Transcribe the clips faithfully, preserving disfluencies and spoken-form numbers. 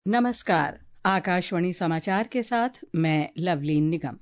नमस्कार, आकाशवाणी समाचार के साथ मैं लवलीन निगम।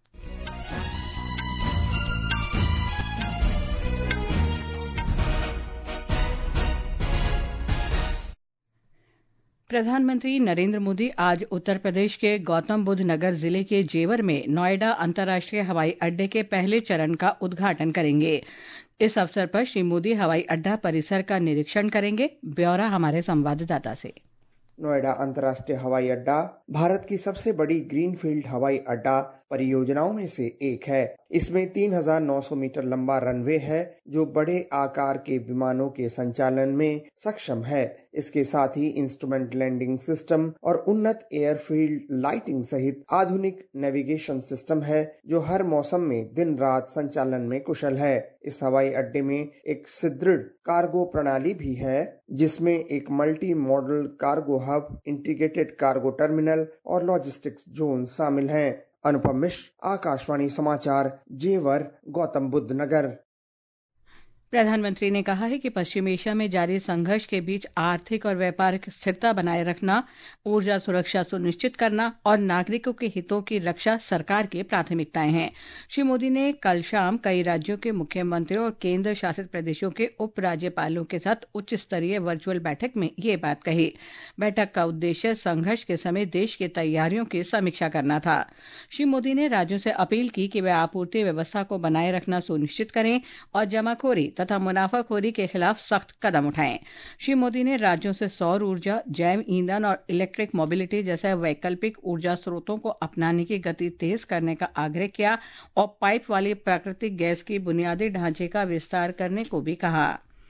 प्रधानमंत्री नरेंद्र मोदी आज उत्तर प्रदेश के गौतम बुद्ध नगर जिले के जेवर में नोएडा अंतर्राष्ट्रीय हवाई अड्डे के पहले चरण का उद्घाटन करेंगे। इस अवसर पर श्री मोदी हवाई अड्डा परिसर का निरीक्षण करेंगे। ब्यौरा हमारे संवाददाता से। नोएडा अंतर्राष्ट्रीय हवाई अड्डा भारत की सबसे बड़ी ग्रीनफील्ड हवाई अड्डा परियोजनाओं में से एक है। इसमें तीन हज़ार नौ सौ मीटर लंबा रनवे है जो बड़े आकार के विमानों के संचालन में सक्षम है। इसके साथ ही इंस्ट्रूमेंट लैंडिंग सिस्टम और उन्नत एयरफील्ड लाइटिंग सहित आधुनिक नेविगेशन सिस्टम है जो हर मौसम में दिन रात संचालन में कुशल है। इस हवाई अड्डे में एक सुदृढ़ कार्गो प्रणाली भी है जिसमें एक multi modal cargo hub, integrated cargo terminal और लॉजिस्टिक्स जोन शामिल हैं। अनुपम मिश्र, आकाशवाणी समाचार, जेवर, गौतम बुद्ध नगर। प्रधानमंत्री ने कहा है कि पश्चिम एशिया में जारी संघर्ष के बीच आर्थिक और व्यापारिक स्थिरता बनाए रखना, ऊर्जा सुरक्षा सुनिश्चित करना और नागरिकों के हितों की रक्षा सरकार की प्राथमिकताएं हैं। श्री मोदी ने कल शाम कई राज्यों के मुख्यमंत्रियों और केंद्र शासित प्रदेशों के उप राज्यपालों के साथ उच्च स्तरीय वर्चुअल बैठक में ये बात कही। बैठक का उद्देश्य संघर्ष के समय देश की तैयारियों की समीक्षा करना था। श्री मोदी ने राज्यों से अपील की कि वे आपूर्ति व्यवस्था को बनाए रखना सुनिश्चित करें और जमाखोरी तथा मुनाफाखोरी के खिलाफ सख्त कदम उठाएं। श्री मोदी ने राज्यों से सौर ऊर्जा, जैव ईंधन और इलेक्ट्रिक मोबिलिटी जैसे वैकल्पिक ऊर्जा स्रोतों को अपनाने की गति तेज करने का आग्रह किया और पाइप वाली प्राकृतिक गैस की बुनियादी ढांचे का विस्तार करने को भी कहा।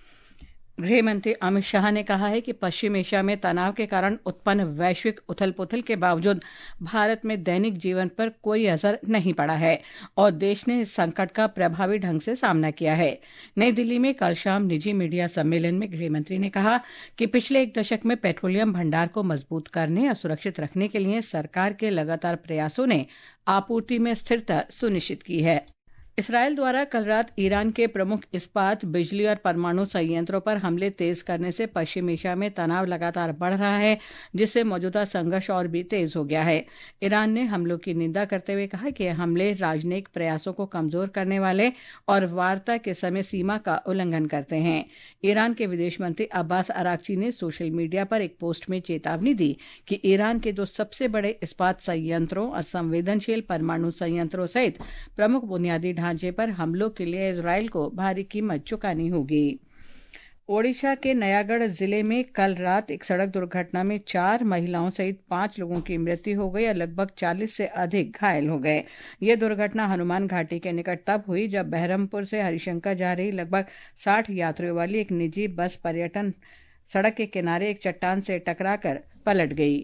गृह मंत्री अमित शाह ने कहा है कि पश्चिम एशिया में तनाव के कारण उत्पन्न वैश्विक उथल पुथल के बावजूद भारत में दैनिक जीवन पर कोई असर नहीं पड़ा है और देश ने इस संकट का प्रभावी ढंग से सामना किया है। नई दिल्ली में कल शाम निजी मीडिया सम्मेलन में गृह मंत्री ने कहा कि पिछले एक दशक में पेट्रोलियम भंडार को मजबूत करने और सुरक्षित रखने के लिए सरकार के लगातार प्रयासों ने आपूर्ति में स्थिरता सुनिश्चित की है। इसराइल द्वारा कल रात ईरान के प्रमुख इस्पात, बिजली और परमाणु संयंत्रों पर हमले तेज करने से पश्चिम एशिया में तनाव लगातार बढ़ रहा है, जिससे मौजूदा संघर्ष और भी तेज हो गया है। ईरान ने हमलों की निंदा करते हुए कहा कि ये हमले राजनयिक प्रयासों को कमजोर करने वाले और वार्ता के समय सीमा का उल्लंघन करते हैं। ईरान के विदेश मंत्री अब्बास अराक्ची ने सोशल मीडिया पर एक पोस्ट में चेतावनी दी कि ईरान के दो सबसे बड़े इस्पात संयंत्रों और संवेदनशील परमाणु संयंत्रों सहित प्रमुख बुनियादी ढांचे पर हमलों के लिए इजराइल को भारी कीमत चुकानी होगी। ओडिशा के नयागढ़ जिले में कल रात एक सड़क दुर्घटना में चार महिलाओं सहित पांच लोगों की मृत्यु हो गई और लगभग चालीस से अधिक घायल हो गए। यह दुर्घटना हनुमान घाटी के निकट तब हुई जब बहरमपुर से हरिशंकर जा रही लगभग साठ यात्रियों वाली एक निजी बस पर्यटन सड़क के किनारे एक चट्टान से टकराकर पलट गई।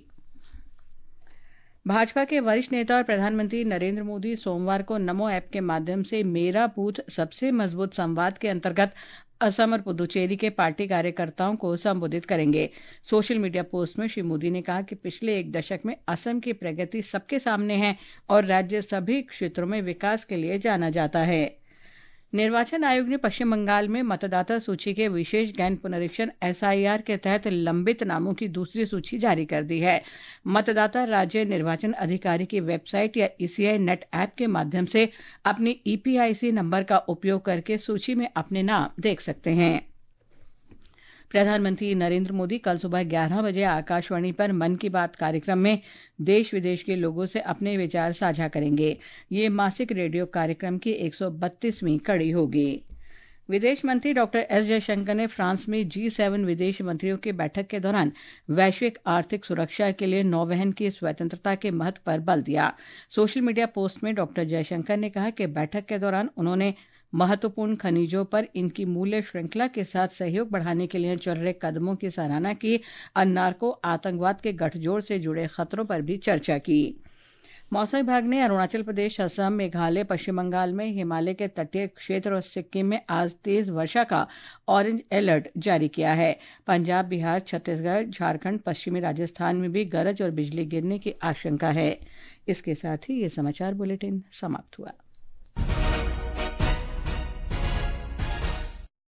भाजपा के वरिष्ठ नेता और प्रधानमंत्री नरेंद्र मोदी सोमवार को नमो ऐप के माध्यम से मेरा बूथ सबसे मजबूत संवाद के अंतर्गत असम और पुदुचेरी के पार्टी कार्यकर्ताओं को संबोधित करेंगे। सोशल मीडिया पोस्ट में श्री मोदी ने कहा कि पिछले एक दशक में असम की प्रगति सबके सामने है और राज्य सभी क्षेत्रों में विकास के लिए जाना जाता है। निर्वाचन आयोग ने पश्चिम बंगाल में मतदाता सूची के विशेष गहन पुनरीक्षण एस आई आर के तहत लंबित नामों की दूसरी सूची जारी कर दी है। मतदाता राज्य निर्वाचन अधिकारी की वेबसाइट या ई सी आई नेट ऐप के माध्यम से अपनी E P I C number का उपयोग करके सूची में अपने नाम देख सकते हैं। प्रधानमंत्री नरेंद्र मोदी कल सुबह ग्यारह बजे आकाशवाणी पर मन की बात कार्यक्रम में देश विदेश के लोगों से अपने विचार साझा करेंगे। ये मासिक रेडियो कार्यक्रम की एक सौ बत्तीसवीं कड़ी होगी। विदेश मंत्री डॉक्टर एस जयशंकर ने फ्रांस में जी सेवन विदेश मंत्रियों की बैठक के दौरान वैश्विक आर्थिक सुरक्षा के लिए नौवहन की स्वतंत्रता के महत्व पर बल दिया। सोशल मीडिया पोस्ट में डॉक्टर जयशंकर ने कहा कि बैठक के दौरान उन्होंने महत्वपूर्ण खनिजों पर इनकी मूल्य श्रृंखला के साथ सहयोग बढ़ाने के लिए चल रहे कदमों की सराहना की और नार्को आतंकवाद के गठजोड़ से जुड़े खतरों पर भी चर्चा की। मौसम विभाग ने अरुणाचल प्रदेश, असम, मेघालय, पश्चिम बंगाल में हिमालय के तटीय क्षेत्र और सिक्किम में आज तेज वर्षा का ऑरेंज अलर्ट जारी किया है। पंजाब, बिहार, छत्तीसगढ़, झारखंड, पश्चिमी राजस्थान में भी गरज और बिजली गिरने की आशंका है। इसके साथ ही ये समाचार बुलेटिन समाप्त हुआ।